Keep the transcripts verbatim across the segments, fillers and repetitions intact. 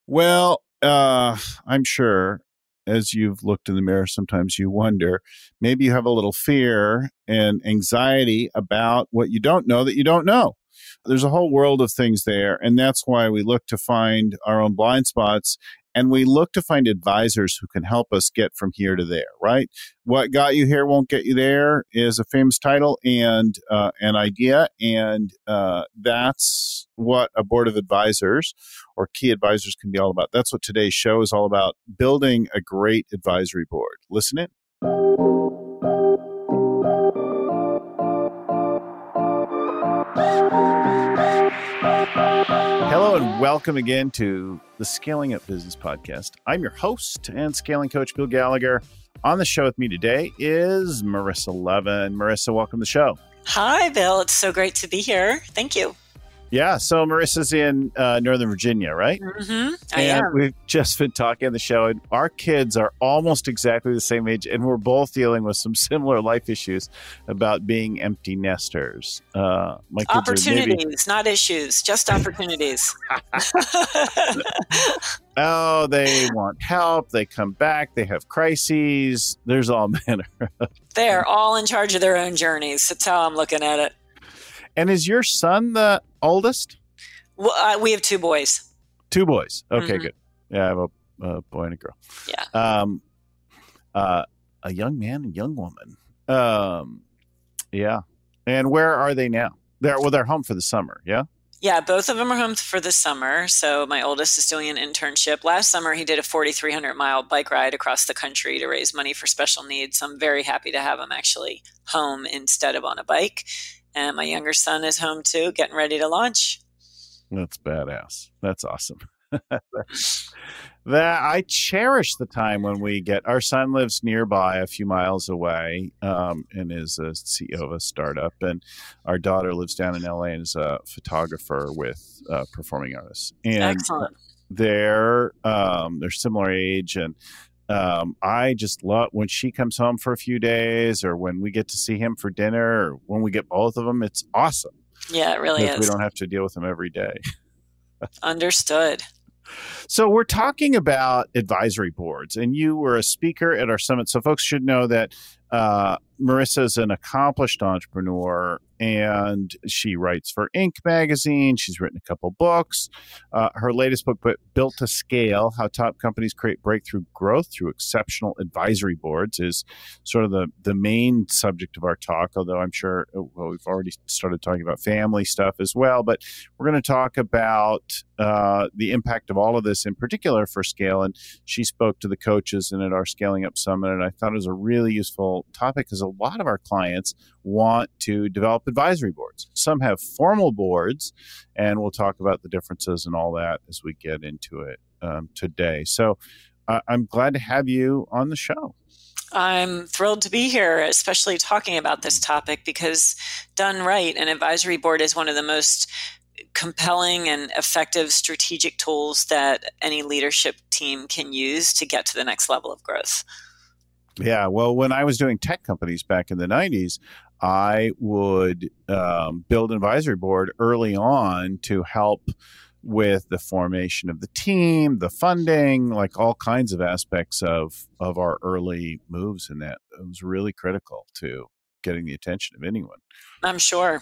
Well, uh, I'm sure as you've looked in the mirror, sometimes you wonder, maybe you have a little fear and anxiety about what you don't know that you don't know. There's a whole world of things there. And that's why we look to find our own blind spots and we look to find advisors who can help us get from here to there, right? What got you here won't get you there is a famous title and uh, an idea. And uh, that's what a board of advisors or key advisors can be all about. That's what today's show is all about, building a great advisory board. Listen in. Hello and welcome again to the Scaling Up Business Podcast. I'm your host and scaling coach, Bill Gallagher. On the show with me today is Marissa Levin. Marissa, welcome to the show. Hi, Bill. It's so great to be here. Thank you. Yeah, so Marissa's in uh, Northern Virginia, right? Mm-hmm. I and am. We've just been talking on the show, and our kids are almost exactly the same age, and we're both dealing with some similar life issues about being empty nesters. Uh, my kids opportunities, are maybe... not issues, just opportunities. Oh, they want help. They come back. They have crises. There's all manner of... They're all in charge of their own journeys. That's how I'm looking at it. And is your son the oldest? Well, uh, we have two boys. Two boys. Okay, Mm-hmm. good. Yeah, I have a, a boy and a girl. Yeah. Um, uh, a young man and young woman. Um, yeah. And where are they now? They're well, they're home for the summer. Yeah. Yeah, both of them are home for the summer. So my oldest is doing an internship. Last summer, he did a forty-three hundred mile bike ride across the country to raise money for special needs. I'm very happy to have him actually home instead of on a bike. And my younger son is home too, getting ready to launch. That's badass. That's awesome. That I cherish the time when we get, our son lives nearby a few miles away um, and is a C E O of a startup. And our daughter lives down in L A and is a photographer with uh, performing artists. And Excellent. They're, um, they're similar age. And Um, I just love when she comes home for a few days or when we get to see him for dinner or when we get both of them. It's awesome. Yeah, it really is. We don't have to deal with them every day. Understood. So we're talking about advisory boards, and you were a speaker at our summit. So folks should know that uh, Marissa is an accomplished entrepreneur, and she writes for Inc magazine. She's written a couple books. Uh, her latest book, Built to Scale, How Top Companies Create Breakthrough Growth Through Exceptional Advisory Boards, is sort of the, the main subject of our talk, although I'm sure well, we've already started talking about family stuff as well. But we're going to talk about uh, the impact of all of this in particular for scale. And she spoke to the coaches and at our Scaling Up Summit, and I thought it was a really useful topic because a lot of our clients want to develop advisory boards. Some have formal boards, and we'll talk about the differences and all that as we get into it um, today. So uh, I'm glad to have you on the show. I'm thrilled to be here, especially talking about this topic, because done right, an advisory board is one of the most compelling and effective strategic tools that any leadership team can use to get to the next level of growth. Yeah, well, when I was doing tech companies back in the nineties, I would um, build an advisory board early on to help with the formation of the team, the funding, like all kinds of aspects of, of our early moves in that. It was really critical to getting the attention of anyone. I'm sure.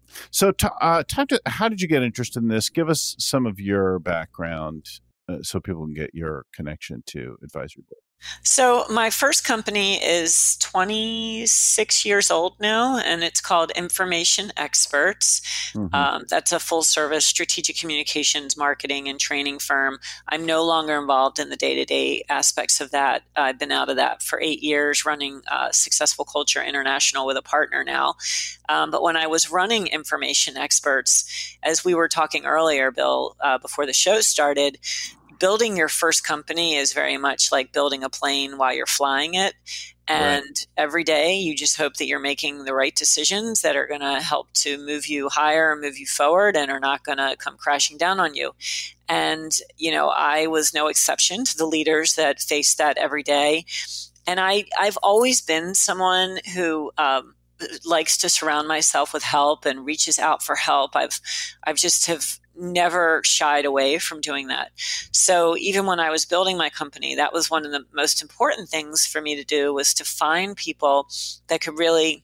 So t- uh, talk to, how did you get interested in this? Give us some of your background uh, so people can get your connection to advisory board. So my first company is twenty-six years old now, and it's called Information Experts. Mm-hmm. Um, that's a full-service strategic communications, marketing, and training firm. I'm no longer involved in the day-to-day aspects of that. I've been out of that for eight years, running uh, Successful Culture International with a partner now. Um, but when I was running Information Experts, as we were talking earlier, Bill, uh, before the show started, building your first company is very much like building a plane while you're flying it. And right. every day you just hope that you're making the right decisions that are going to help to move you higher and move you forward and are not going to come crashing down on you. And, you know, I was no exception to the leaders that face that every day. And I, I've always been someone who, um, likes to surround myself with help and reaches out for help. I've, I've just have never shied away from doing that. So even when I was building my company, that was one of the most important things for me to do, was to find people that could really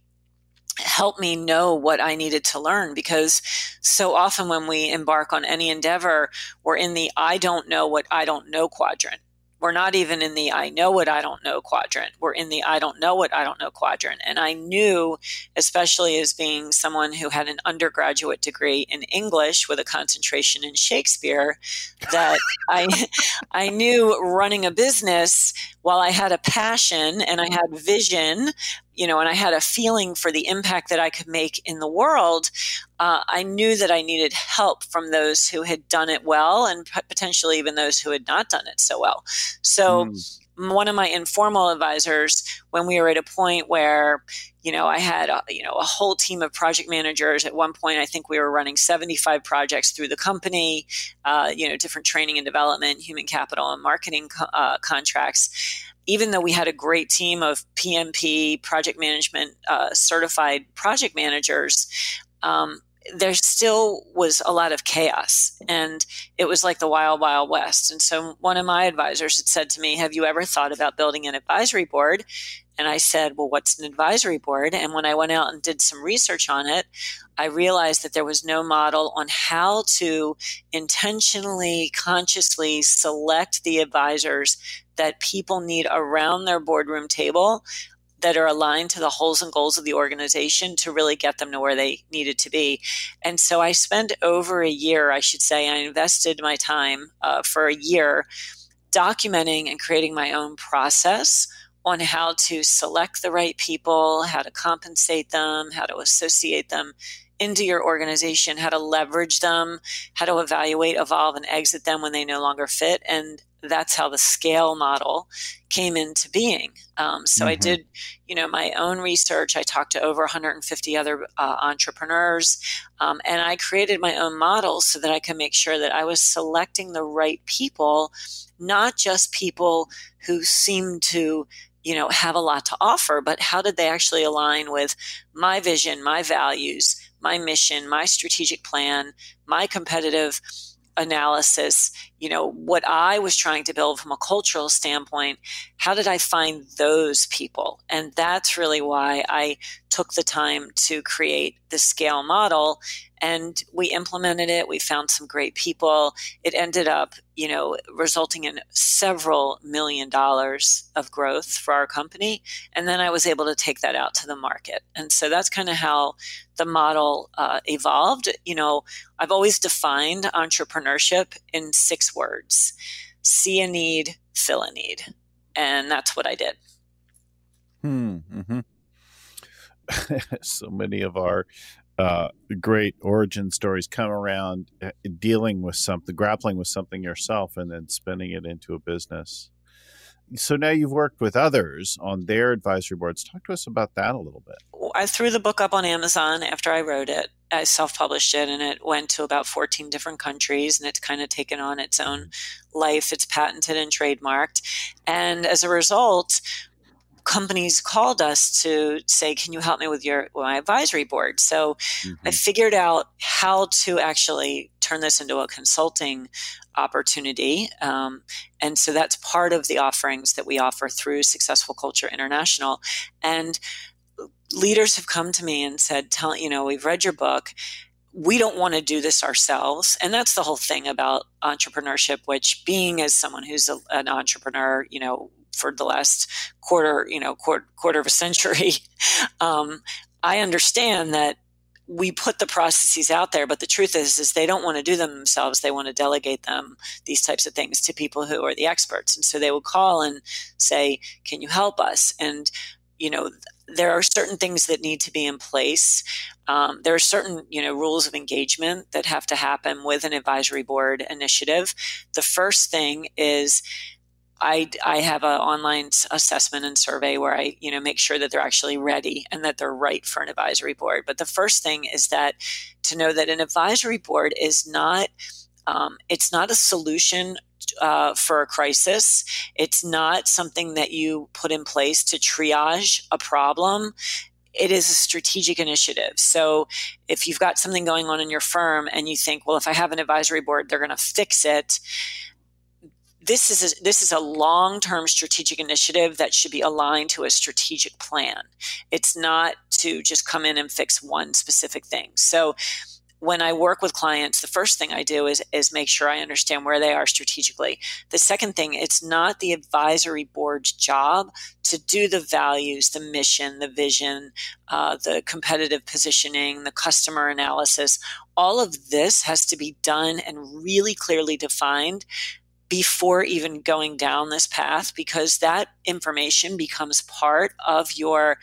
help me know what I needed to learn. Because so often when we embark on any endeavor, we're in the I don't know what I don't know quadrant. We're not even in the I know what I don't know quadrant. We're in the I don't know what I don't know quadrant. And I knew, especially as being someone who had an undergraduate degree in English with a concentration in Shakespeare, that I I knew running a business, while I had a passion and I had vision, you know, and I had a feeling for the impact that I could make in the world, uh, I knew that I needed help from those who had done it well, and potentially even those who had not done it so well. So mm. one of my informal advisors, when we were at a point where, you know, I had, a, you know, a whole team of project managers. At one point, I think we were running seventy-five projects through the company, uh, you know, different training and development, human capital and marketing co- uh, contracts. Even though we had a great team of P M P, project management, uh, certified project managers, um, there still was a lot of chaos, and it was like the wild, wild west. And so one of my advisors had said to me, have you ever thought about building an advisory board? And I said, well, what's an advisory board? And when I went out and did some research on it, I realized that there was no model on how to intentionally, consciously select the advisors that people need around their boardroom table that are aligned to the goals and goals of the organization to really get them to where they needed to be. And so I spent over a year, I should say, I invested my time uh, for a year documenting and creating my own process on how to select the right people, how to compensate them, how to associate them into your organization, how to leverage them, how to evaluate, evolve, and exit them when they no longer fit. And that's how the scale model came into being. Um, so mm-hmm. I did, you know, my own research. I talked to over one hundred fifty other uh, entrepreneurs, um, and I created my own model so that I could make sure that I was selecting the right people, not just people who seemed to, you know, have a lot to offer, but how did they actually align with my vision, my values, my mission, my strategic plan, my competitive analysis, you know, what I was trying to build from a cultural standpoint. How did I find those people? And that's really why I took the time to create the scale model, and we implemented it. We found some great people. It ended up, you know, resulting in several million dollars of growth for our company. And then I was able to take that out to the market. And so that's kind of how the model uh, evolved. You know, I've always defined entrepreneurship in six words: see a need, fill a need. And that's what I did. Hmm. Mm-hmm. So many of our uh, great origin stories come around uh, dealing with something, grappling with something yourself, and then spinning it into a business. So now you've worked with others on their advisory boards. Talk to us about that a little bit. I threw the book up on Amazon after I wrote it. I self-published it, and it went to about fourteen different countries, and it's kind of taken on its own life. It's patented and trademarked. And as a result, companies called us to say, can you help me with your with my advisory board? So mm-hmm. I figured out how to actually turn this into a consulting opportunity. Um, and so that's part of the offerings that we offer through Successful Culture International. And leaders have come to me and said, tell, you know, we've read your book. We don't want to do this ourselves. And that's the whole thing about entrepreneurship, which, being as someone who's a, an entrepreneur, you know, for the last quarter, you know, quarter, quarter of a century, um, I understand that we put the processes out there, but the truth is, is they don't want to do them themselves. They want to delegate them, these types of things, to people who are the experts. And so they will call and say, can you help us? And, you know, there are certain things that need to be in place. Um, there are certain, you know, rules of engagement that have to happen with an advisory board initiative. The first thing is, I, I have an online assessment and survey where I, you know, make sure that they're actually ready and that they're right for an advisory board. But the first thing is that to know that an advisory board is not, um, it's not a solution uh, for a crisis. It's not something that you put in place to triage a problem. it is a strategic initiative. So if you've got something going on in your firm and you think, well, if I have an advisory board, they're going to fix it. This is a, this is a long-term strategic initiative that should be aligned to a strategic plan. It's not to just come in and fix one specific thing. So when I work with clients, the first thing I do is, is make sure I understand where they are strategically. The second thing, it's not the advisory board's job to do the values, the mission, the vision, uh, the competitive positioning, the customer analysis. All of this has to be done and really clearly defined before even going down this path, because that information becomes part of your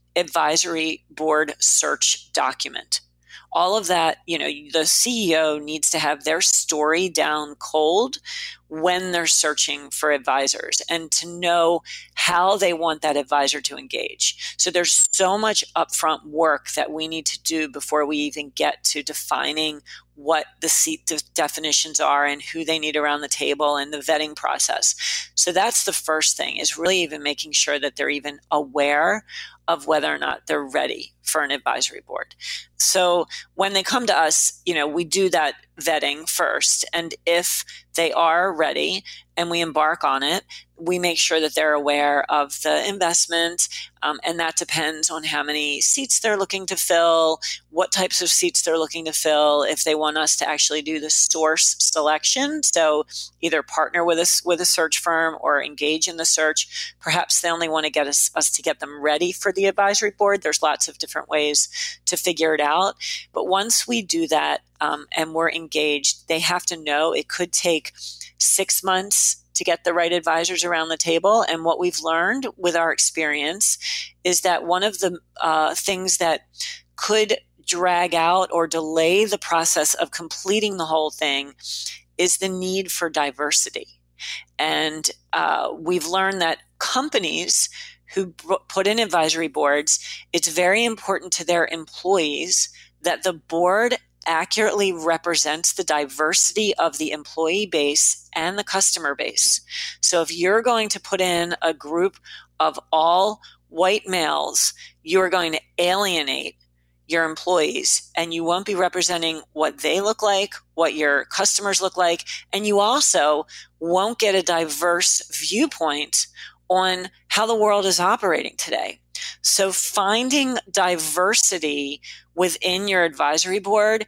advisory board search document. All of that, you know, the C E O needs to have their story down cold when they're searching for advisors and to know how they want that advisor to engage. So there's so much upfront work that we need to do before we even get to defining what the seat de- definitions are and who they need around the table and the vetting process. So that's the first thing, is really even making sure that they're even aware of whether or not they're ready for an advisory board. So when they come to us, you know, we do that vetting first. And if they are ready and we embark on it, we make sure that they're aware of the investment. Um, and that depends on how many seats they're looking to fill, what types of seats they're looking to fill, if they want us to actually do the source selection. So either partner with us with a search firm or engage in the search. Perhaps they only want to get us, us to get them ready for the advisory board. There's lots of different ways to figure it out. But once we do that um, and we're engaged, they have to know it could take six months to get the right advisors around the table. And what we've learned with our experience is that one of the uh, things that could drag out or delay the process of completing the whole thing is the need for diversity. And uh, we've learned that companies who put in advisory boards, it's very important to their employees that the board accurately represents the diversity of the employee base and the customer base. So if you're going to put in a group of all white males, you're going to alienate your employees, and you won't be representing what they look like, what your customers look like, and you also won't get a diverse viewpoint on how the world is operating today. So finding diversity within your advisory board,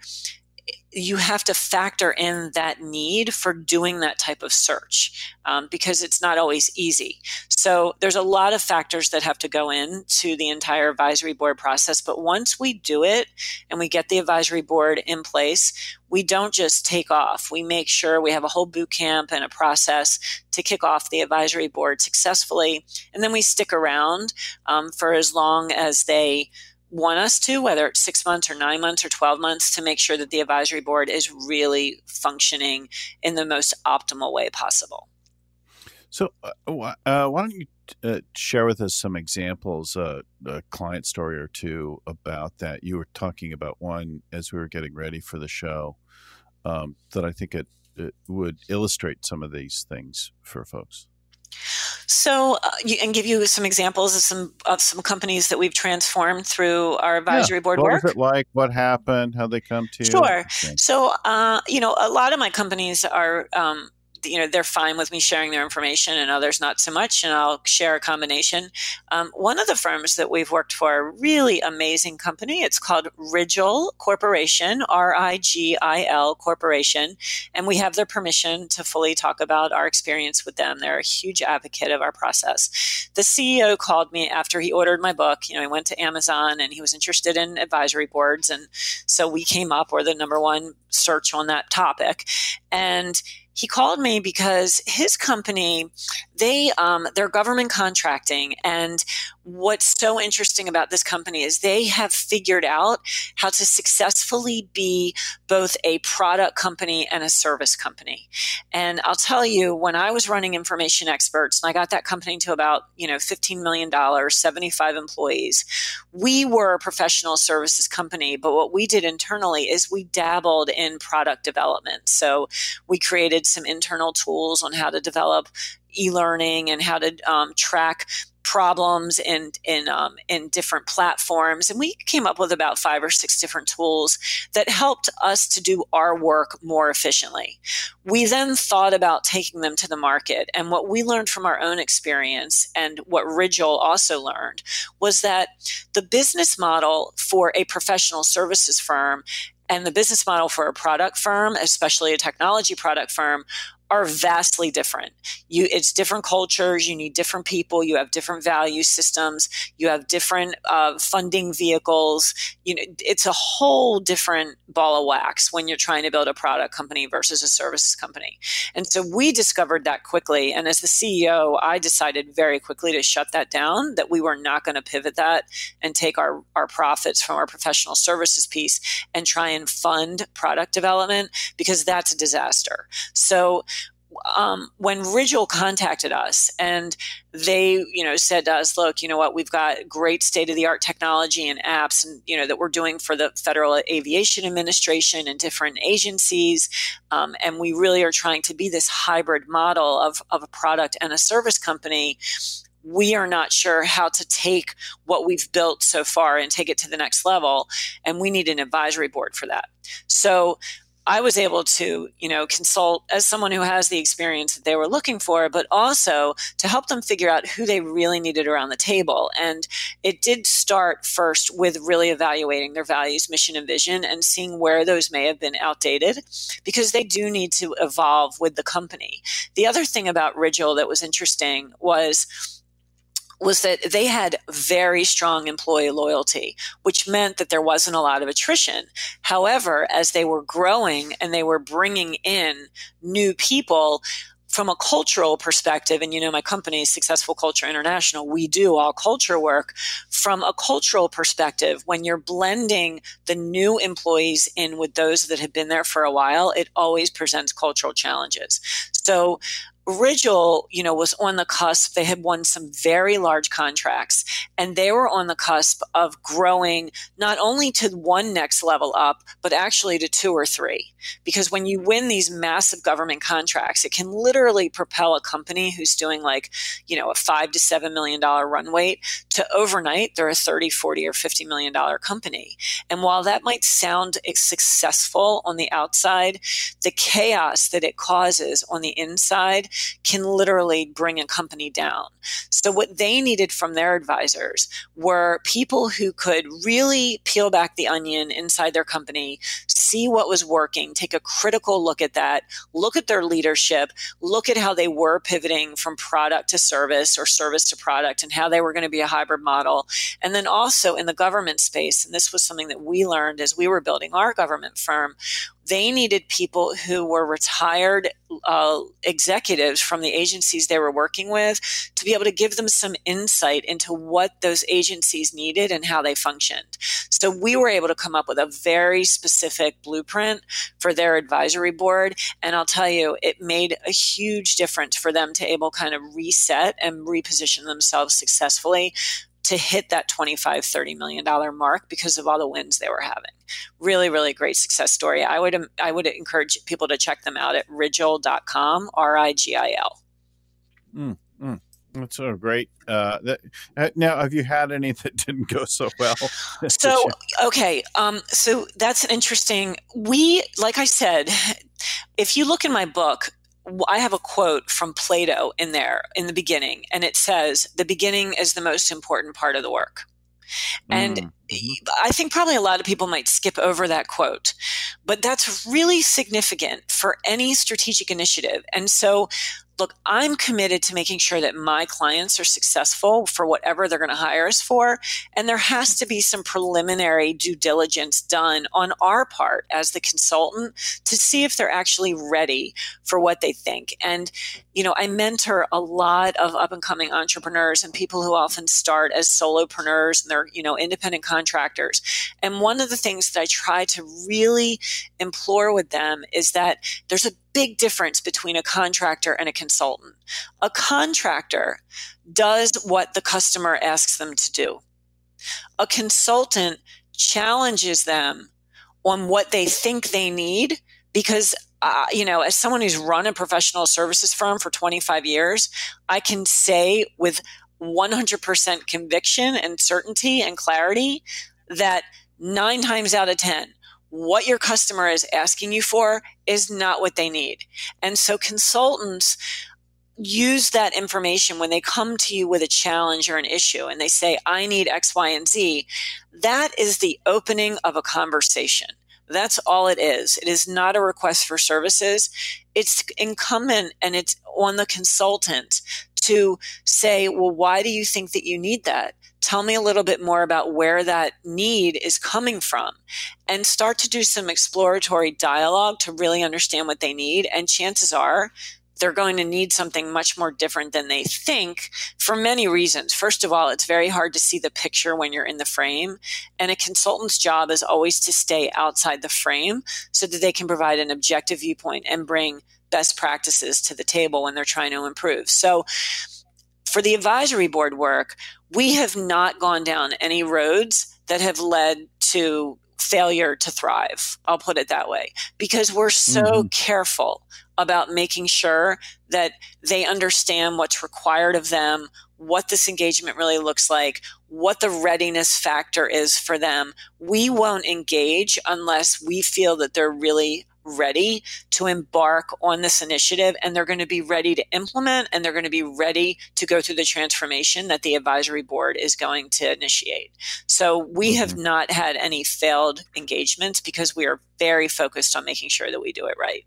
you have to factor in that need for doing that type of search um, because it's not always easy. So there's a lot of factors that have to go into the entire advisory board process. But once we do it and we get the advisory board in place, we don't just take off. We make sure we have a whole boot camp and a process to kick off the advisory board successfully. And then we stick around um, for as long as they want us to, whether it's six months or nine months or twelve months, to make sure that the advisory board is really functioning in the most optimal way possible. So uh, uh, why don't you uh, share with us some examples, uh, a client story or two about that? You were talking about one as we were getting ready for the show um, that I think it, it would illustrate some of these things for folks. So, uh, you, and give you some examples of some of some companies that we've transformed through our advisory yeah. board what work. What was it like? What happened? How they come to you? Sure. Okay. So, uh, you know, a lot of my companies are, um, you know, they're fine with me sharing their information, and others not so much. And I'll share a combination. Um, one of the firms that we've worked for, a really amazing company. It's called Rigil Corporation, R I G I L Corporation. And we have their permission to fully talk about our experience with them. They're a huge advocate of our process. The C E O called me after he ordered my book. You know, he went to Amazon and he was interested in advisory boards. And so we came up, we're the number one search on that topic. And he called me because his company, they, um, they're government contracting. And what's so interesting about this company is they have figured out how to successfully be both a product company and a service company. And I'll tell you, when I was running Information Experts, and I got that company to about, you know, fifteen million dollars, seventy-five employees, we were a professional services company. But what we did internally is we dabbled in product development. So we created some internal tools on how to develop e-learning and how to um, track problems in in um, in different platforms, and we came up with about five or six different tools that helped us to do our work more efficiently. We then thought about taking them to the market, and what we learned from our own experience, and what Ridgel also learned, was that the business model for a professional services firm and the business model for a product firm, especially a technology product firm, are vastly different. You, it's different cultures. You need different people. You have different value systems. You have different uh, funding vehicles. You know, it's a whole different ball of wax when you're trying to build a product company versus a services company. And so we discovered that quickly. And as the C E O, I decided very quickly to shut that down, that we were not going to pivot that and take our, our profits from our professional services piece and try and fund product development, because that's a disaster. So Um, when Ridgel contacted us and they, you know, said to us, look, you know what, we've got great state-of-the-art technology and apps, and, you know, that we're doing for the Federal Aviation Administration and different agencies. Um, and we really are trying to be this hybrid model of, of a product and a service company. We are not sure how to take what we've built so far and take it to the next level. And we need an advisory board for that. So I was able to, you know, consult as someone who has the experience that they were looking for, but also to help them figure out who they really needed around the table. And it did start first with really evaluating their values, mission, and vision, and seeing where those may have been outdated, because they do need to evolve with the company. The other thing about Ridgel that was interesting was was that they had very strong employee loyalty, which meant that there wasn't a lot of attrition. However, as they were growing and they were bringing in new people, from a cultural perspective, and you know, my company is Successful Culture International, we do all culture work. From a cultural perspective, when you're blending the new employees in with those that have been there for a while, it always presents cultural challenges. So Ridgel, you know, was on the cusp. They had won some very large contracts, and they were on the cusp of growing not only to one next level up, but actually to two or three. Because when you win these massive government contracts, it can literally propel a company who's doing like, you know, a five to seven million dollar run rate to overnight, they're a thirty, forty, or fifty million dollar company. And while that might sound successful on the outside, the chaos that it causes on the inside can literally bring a company down. So what they needed from their advisors were people who could really peel back the onion inside their company, see what was working, take a critical look at that, look at their leadership, look at how they were pivoting from product to service or service to product, and how they were going to be a hybrid model. And then also in the government space, and this was something that we learned as we were building our government firm, they needed people who were retired uh, executives from the agencies they were working with to be able to give them some insight into what those agencies needed and how they functioned. So we were able to come up with a very specific blueprint for their advisory board. And I'll tell you, it made a huge difference for them to able kind of reset and reposition themselves successfully to hit that twenty-five, thirty million dollar mark because of all the wins they were having. Really, really great success story. I would I would encourage people to check them out at ridgel dot com, R I G I L. Mm, mm. That's so great. Uh, that, uh, now, have you had any that didn't go so well? So, okay. Um, so that's an interesting, we, like I said, if you look in my book, I have a quote from Plato in there in the beginning, and it says, the beginning is the most important part of the work. And mm. I think probably a lot of people might skip over that quote, but that's really significant for any strategic initiative. And so, look, I'm committed to making sure that my clients are successful for whatever they're going to hire us for. And there has to be some preliminary due diligence done on our part as the consultant to see if they're actually ready for what they think. And, you know, I mentor a lot of up and coming entrepreneurs and people who often start as solopreneurs and they're, you know, independent contractors. And one of the things that I try to really implore with them is that there's a big difference between a contractor and a consultant. A contractor does what the customer asks them to do. A consultant challenges them on what they think they need because, uh, you know, as someone who's run a professional services firm for twenty-five years, I can say with one hundred percent conviction and certainty and clarity that nine times out of ten, what your customer is asking you for is not what they need. And so consultants use that information when they come to you with a challenge or an issue and they say, I need X, Y, and Z. That is the opening of a conversation. That's all it is. It is not a request for services. It's incumbent and it's on the consultant to say, well, why do you think that you need that? Tell me a little bit more about where that need is coming from, and start to do some exploratory dialogue to really understand what they need. And chances are they're going to need something much more different than they think for many reasons. First of all, it's very hard to see the picture when you're in the frame. And a consultant's job is always to stay outside the frame so that they can provide an objective viewpoint and bring best practices to the table when they're trying to improve. So for the advisory board work, we have not gone down any roads that have led to failure to thrive. I'll put it that way, because we're so mm-hmm. careful about making sure that they understand what's required of them, what this engagement really looks like, what the readiness factor is for them. We won't engage unless we feel that they're really ready to embark on this initiative, and they're going to be ready to implement, and they're going to be ready to go through the transformation that the advisory board is going to initiate. So we mm-hmm. have not had any failed engagements because we are very focused on making sure that we do it right.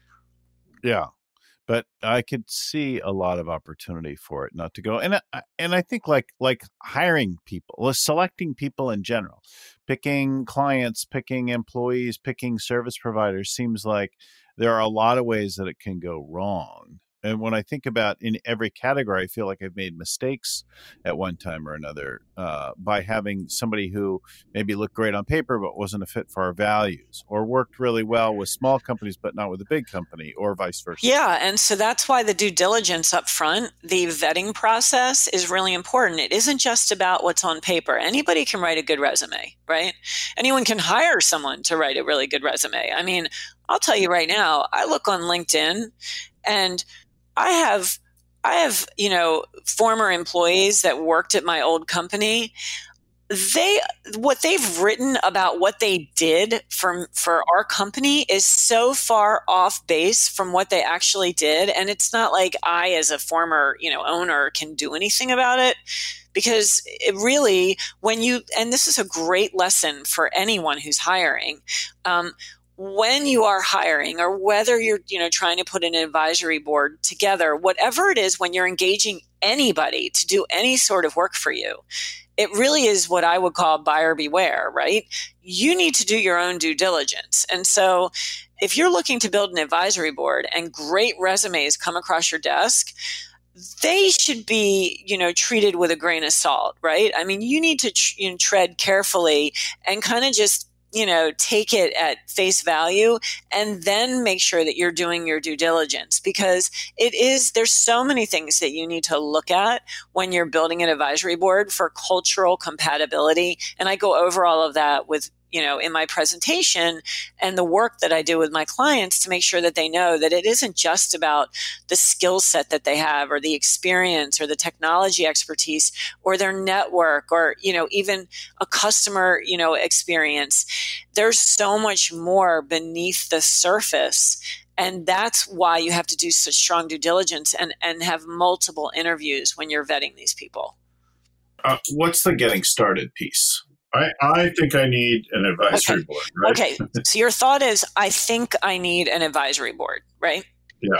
Yeah. But I could see a lot of opportunity for it not to go. And I, and I think like like hiring people, selecting people in general, picking clients, picking employees, picking service providers seems like there are a lot of ways that it can go wrong. And when I think about in every category, I feel like I've made mistakes at one time or another uh, by having somebody who maybe looked great on paper but wasn't a fit for our values, or worked really well with small companies but not with a big company, or vice versa. Yeah, and so that's why the due diligence up front, the vetting process is really important. It isn't just about what's on paper. Anybody can write a good resume, right? Anyone can hire someone to write a really good resume. I mean, I'll tell you right now, I look on LinkedIn and I have, I have, you know, former employees that worked at my old company. They, what they've written about what they did for, for our company is so far off base from what they actually did. And it's not like I, as a former, you know, owner, can do anything about it, because it really, when you, and this is a great lesson for anyone who's hiring, um, when you are hiring, or whether you're, you know, trying to put an advisory board together, whatever it is, when you're engaging anybody to do any sort of work for you, it really is what I would call buyer beware, right? You need to do your own due diligence. And so if you're looking to build an advisory board and great resumes come across your desk, they should be, you know, treated with a grain of salt, right? I mean, you need to tr- you know, tread carefully and kind of just, you know, take it at face value, and then make sure that you're doing your due diligence, because it is, there's so many things that you need to look at when you're building an advisory board for cultural compatibility. And I go over all of that with, you know, in my presentation and the work that I do with my clients to make sure that they know that it isn't just about the skill set that they have, or the experience, or the technology expertise, or their network, or, you know, even a customer, you know, experience. There's so much more beneath the surface. And that's why you have to do such strong due diligence and, and have multiple interviews when you're vetting these people. Uh, what's the getting started piece? I, I think I need an advisory okay. board, right? Okay. So your thought is, I think I need an advisory board, right? Yeah.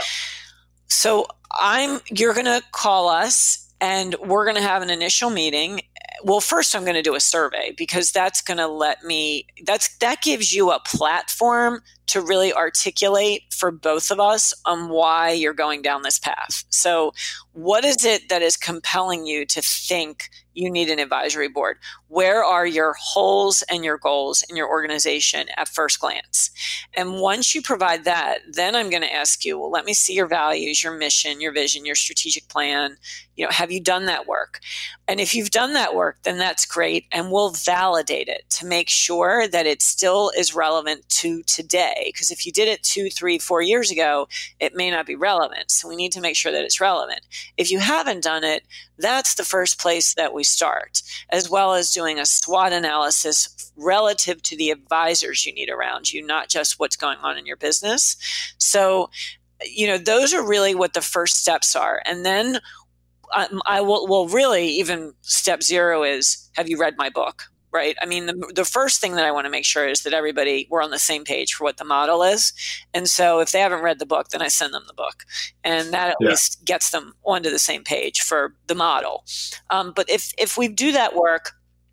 So I'm, you're going to call us and we're going to have an initial meeting. Well, first I'm going to do a survey, because that's going to let me, that's, that gives you a platform to really articulate for both of us on why you're going down this path. So what is it that is compelling you to think you need an advisory board? Where are your holes and your goals in your organization at first glance? And once you provide that, then I'm going to ask you, well, let me see your values, your mission, your vision, your strategic plan. You know, have you done that work? And if you've done that work, then that's great. And we'll validate it to make sure that it still is relevant to today. today. Because if you did it two, three, four years ago, it may not be relevant. So we need to make sure that it's relevant. If you haven't done it, that's the first place that we start, as well as doing a SWOT analysis relative to the advisors you need around you, not just what's going on in your business. So, you know, those are really what the first steps are. And then um, I will, well, really even step zero is, have you read my book? Right. I mean, the, the first thing that I want to make sure is that everybody, we're on the same page for what the model is. And so if they haven't read the book, then I send them the book. And that at yeah. least gets them onto the same page for the model. Um, but if, if we do that work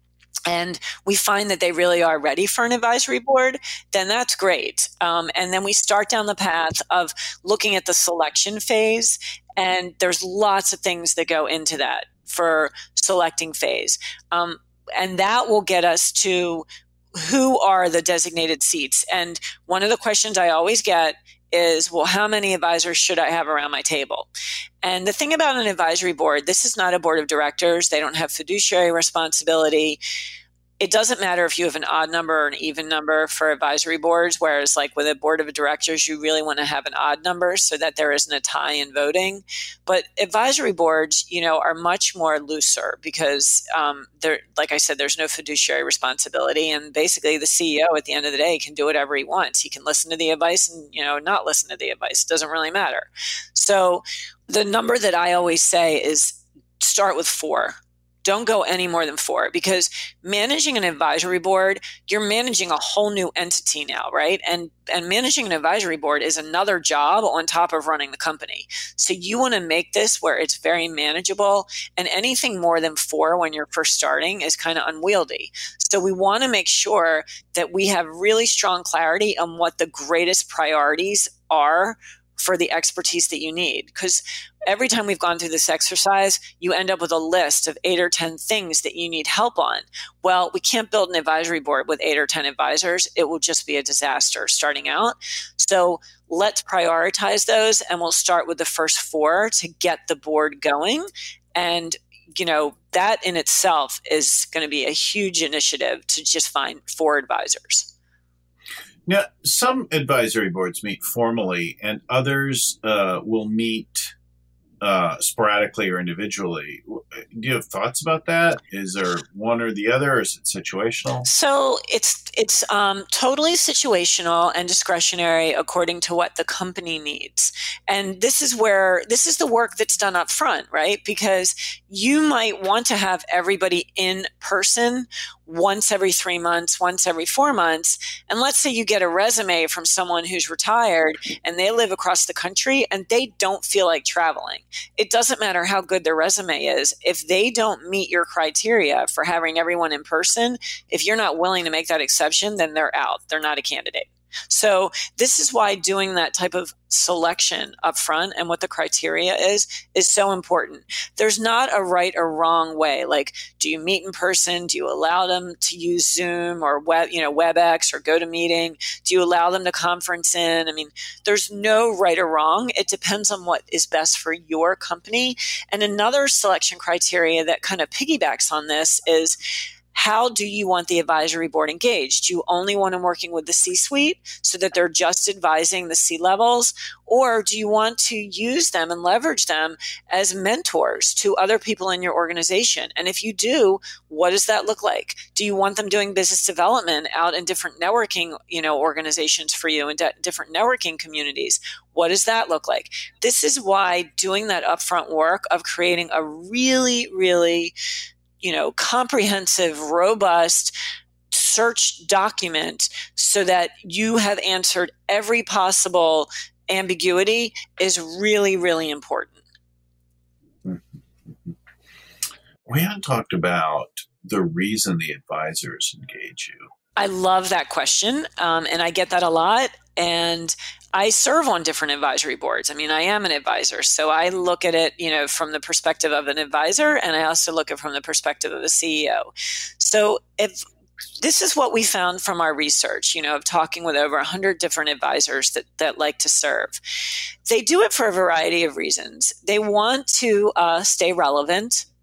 and we find that they really are ready for an advisory board, then that's great. Um, and then we start down the path of looking at the selection phase. And there's lots of things that go into that for selecting phase. Um, And that will get us to who are the designated seats. And one of the questions I always get is, well, how many advisors should I have around my table? And the thing about an advisory board, this is not a board of directors. They don't have fiduciary responsibility. It doesn't matter if you have an odd number or an even number for advisory boards, whereas like with a board of directors, you really want to have an odd number so that there isn't a tie in voting. But advisory boards, you know, are much more looser because um, they're, like I said, there's no fiduciary responsibility. And basically the C E O at the end of the day can do whatever he wants. He can listen to the advice and, you know, not listen to the advice. It doesn't really matter. So the number that I always say is start with four. Don't go any more than four, because managing an advisory board, you're managing a whole new entity now, right? And and managing an advisory board is another job on top of running the company. So you want to make this where it's very manageable, and anything more than four when you're first starting is kind of unwieldy. So we want to make sure that we have really strong clarity on what the greatest priorities are for the expertise that you need. Because every time we've gone through this exercise, you end up with a list of eight or ten things that you need help on. Well, we can't build an advisory board with eight or ten advisors. It will just be a disaster starting out. So let's prioritize those, and we'll start with the first four to get the board going. And, you know, that in itself is going to be a huge initiative to just find four advisors. Now, some advisory boards meet formally, and others uh, will meet uh, sporadically or individually. Do you have thoughts about that? Is there one or the other, or is it situational? So it's it's um, totally situational and discretionary according to what the company needs. And this is where this is the work that's done up front, right? Because you might want to have everybody in person once every three months, once every four months. And let's say you get a resume from someone who's retired and they live across the country and they don't feel like traveling. It doesn't matter how good their resume is. If they don't meet your criteria for having everyone in person, if you're not willing to make that exception, then they're out. They're not a candidate. So this is why doing that type of selection up front and what the criteria is, is so important. There's not a right or wrong way. Like, do you meet in person? Do you allow them to use Zoom or web, you know, WebEx or GoToMeeting? Do you allow them to conference in? I mean, there's no right or wrong. It depends on what is best for your company. And another selection criteria that kind of piggybacks on this is, how do you want the advisory board engaged? Do you only want them working with the C-suite so that they're just advising the C-levels? Or do you want to use them and leverage them as mentors to other people in your organization? And if you do, what does that look like? Do you want them doing business development out in different networking, you know, organizations for you and de- different networking communities? What does that look like? This is why doing that upfront work of creating a really, really you know, comprehensive, robust search document so that you have answered every possible ambiguity is really, really important. We haven't talked about the reason the advisors engage you. I love that question, um, and I get that a lot. And I serve on different advisory boards. I mean, I am an advisor, so I look at it, you know, from the perspective of an advisor, and I also look at it from the perspective of a C E O. So if this is what we found from our research, you know, of talking with over one hundred different advisors that, that like to serve. They do it for a variety of reasons. They want to uh, stay relevant.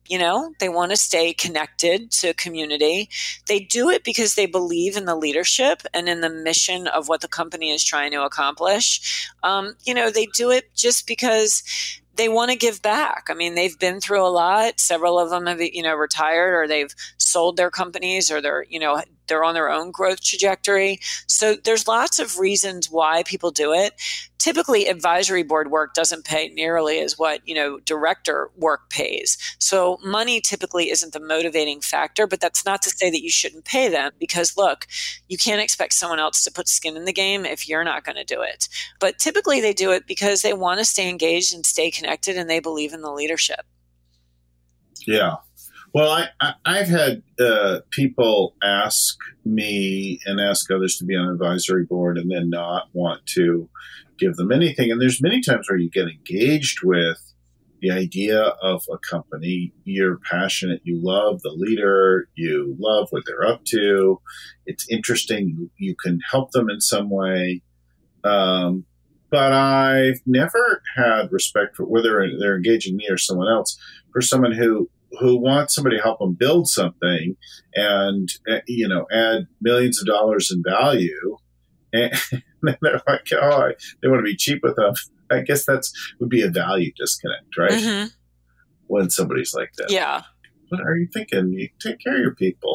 You know, they want to stay connected to community. They do it because they believe in the leadership and in the mission of what the company is trying to accomplish. Um, you know, they do it just because they want to give back. I mean, they've been through a lot. Several of them have, you know, retired, or they've sold their companies, or they're, you know, they're on their own growth trajectory. So there's lots of reasons why people do it. Typically, advisory board work doesn't pay nearly as what, you know, director work pays. So money typically isn't the motivating factor, but that's not to say that you shouldn't pay them, because look, you can't expect someone else to put skin in the game if you're not going to do it. But typically they do it because they want to stay engaged and stay connected, and they believe in the leadership. Yeah. Well, I, I, I've had uh, people ask me and ask others to be on an advisory board and then not want to give them anything. And there's many times where you get engaged with the idea of a company. You're passionate. You love the leader. You love what they're up to. It's interesting. You, you can help them in some way. Um, but I've never had respect for whether they're engaging me or someone else, for someone who who wants somebody to help them build something and, you know, add millions of dollars in value. And they're like, oh, they want to be cheap with them. I guess that's would be a value disconnect, right? Mm-hmm. When somebody's like that. Yeah. What are you thinking? You take care of your people.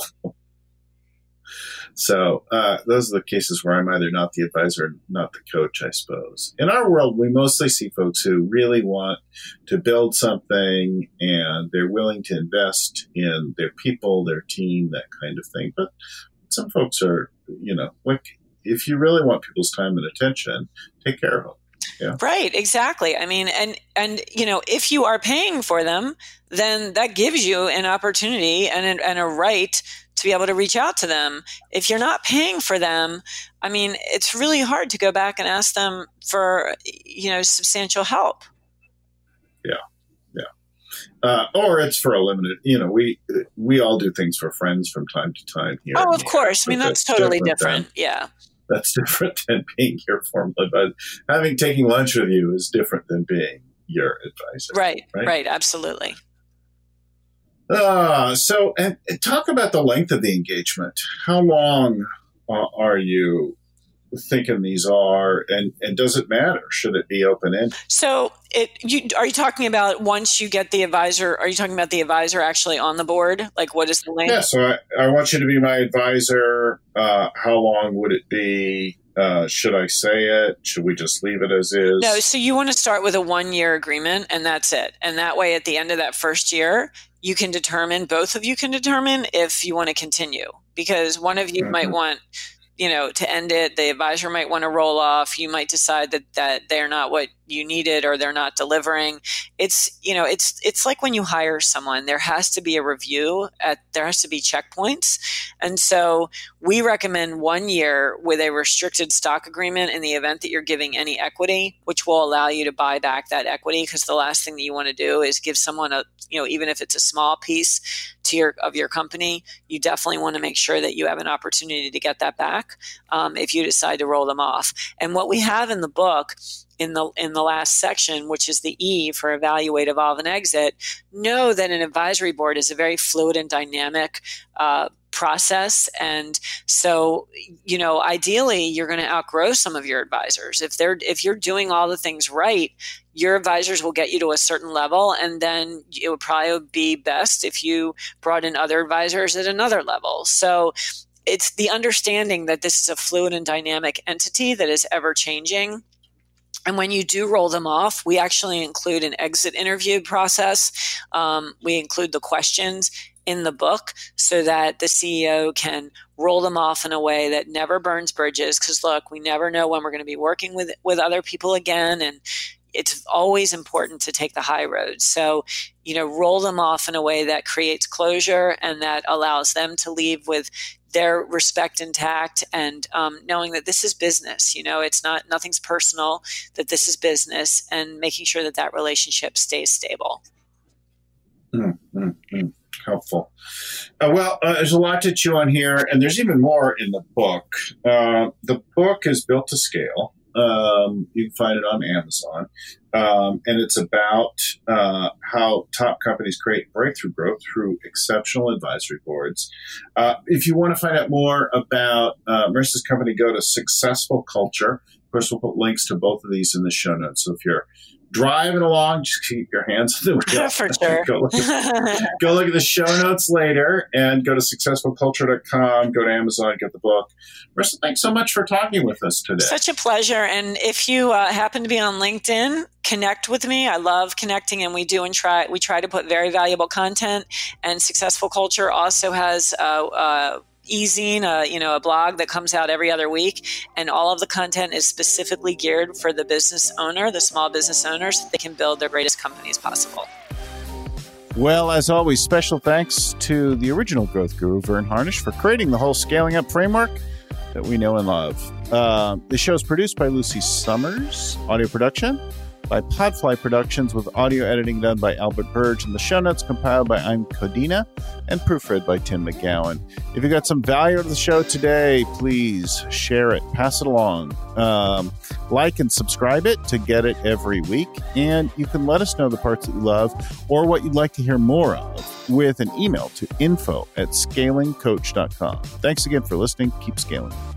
So uh, those are the cases where I'm either not the advisor, not the coach, I suppose. In our world, we mostly see folks who really want to build something and they're willing to invest in their people, their team, that kind of thing. But some folks are, you know, like if you really want people's time and attention, take care of them. Yeah. Right, exactly. I mean, and, and, you know, if you are paying for them, then that gives you an opportunity and, and a right to be able to reach out to them. If you're not paying for them, I mean, it's really hard to go back and ask them for, you know, substantial help. Yeah. Yeah. Uh, or it's for a limited, you know, we, we all do things for friends from time to time here. Oh, of course. I mean, that's, that's totally different. different. Yeah. That's different than being your formally, but having taking lunch with you is different than being your advisor. Right, right, right, absolutely. Uh, so, and, and talk about the length of the engagement. How long uh, are you thinking these are, and, and does it matter? Should it be open-ended? So, it you are you talking about once you get the advisor, are you talking about the advisor actually on the board? Like, what is the length? Yeah, so I, I want you to be my advisor. Uh, how long would it be? Uh, should I say it? Should we just leave it as is? No, so you want to start with a one-year agreement, and that's it. And that way, at the end of that first year, you can determine, both of you can determine if you want to continue. Because one of you mm-hmm. might want, you know, to end it. The advisor might want to roll off. You might decide that, that they're not what you needed, or they're not delivering. It's, you know, it's, it's like when you hire someone, there has to be a review at, there has to be checkpoints. And so we recommend one year with a restricted stock agreement in the event that you're giving any equity, which will allow you to buy back that equity. Because the last thing that you want to do is give someone a, you know, even if it's a small piece to your, of your company, you definitely want to make sure that you have an opportunity to get that back um, if you decide to roll them off. And what we have in the book, in the in the last section, which is the E for evaluate, evolve, and exit, know that an advisory board is a very fluid and dynamic uh, process. And so, you know, ideally, you're going to outgrow some of your advisors. If they're if you're doing all the things right, your advisors will get you to a certain level, and then it would probably be best if you brought in other advisors at another level. So it's the understanding that this is a fluid and dynamic entity that is ever changing. And when you do roll them off, we actually include an exit interview process. Um, we include the questions in the book so that the C E O can roll them off in a way that never burns bridges. Because look, we never know when we're going to be working with, with other people again. And it's always important to take the high road. So, you know, roll them off in a way that creates closure and that allows them to leave with their respect intact, and um, knowing that this is business. You know, it's not, nothing's personal, that this is business, and making sure that that relationship stays stable. Mm, mm, mm. Helpful. Uh, well, uh, there's a lot to chew on here, and there's even more in the book. Uh, the book is built to scale. Um, you can find it on Amazon. Um, and it's about uh, how top companies create breakthrough growth through exceptional advisory boards. Uh, if you want to find out more about uh, Marissa's company, go to Successful Culture. Of course, we'll put links to both of these in the show notes. So if you're driving along, just keep your hands on the wheel. For sure. go, look at, go look at the show notes later and go to successful culture dot com, go to Amazon, get the book. Marissa, thanks so much for talking with us today. Such a pleasure. And if you uh, happen to be on LinkedIn, connect with me. I love connecting, and we do and try, we try to put very valuable content. And Successful Culture also has uh, uh, e-zine, uh, you know, a blog that comes out every other week, and all of the content is specifically geared for the business owner, the small business owners, so that they can build their greatest companies possible. Well, as always, special thanks to the original growth guru, Vern Harnish, for creating the whole scaling up framework that we know and love. Uh, the show is produced by Lucy Summers, audio production by Podfly Productions, with audio editing done by Albert Burge, and the show notes compiled by I'm Codina and proofread by Tim McGowan. If you got some value out of the show today, please share it, pass it along, um, like and subscribe it to get it every week. And you can let us know the parts that you love or what you'd like to hear more of with an email to info at scaling coach dot com. Thanks again for listening. Keep scaling.